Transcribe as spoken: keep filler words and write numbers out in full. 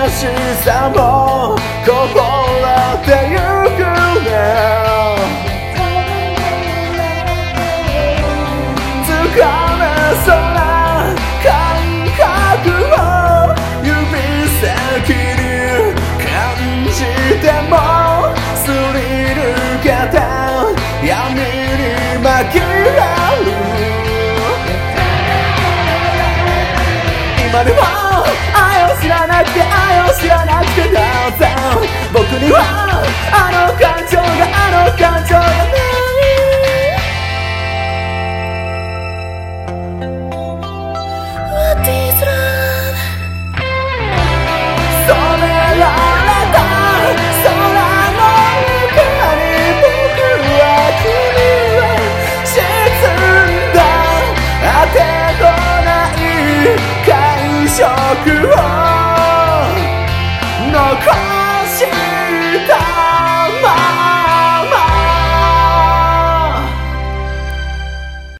しさもこぼれてゆくね。つかめそうな感覚を指先に感じてもすり抜けて闇に紛れる。今でも愛を知らなくて愛を知らなくてどうぞ僕にはあの感情があの感情がない。What is love? 染められた空の中に僕は君は沈んだ果てとない感触を残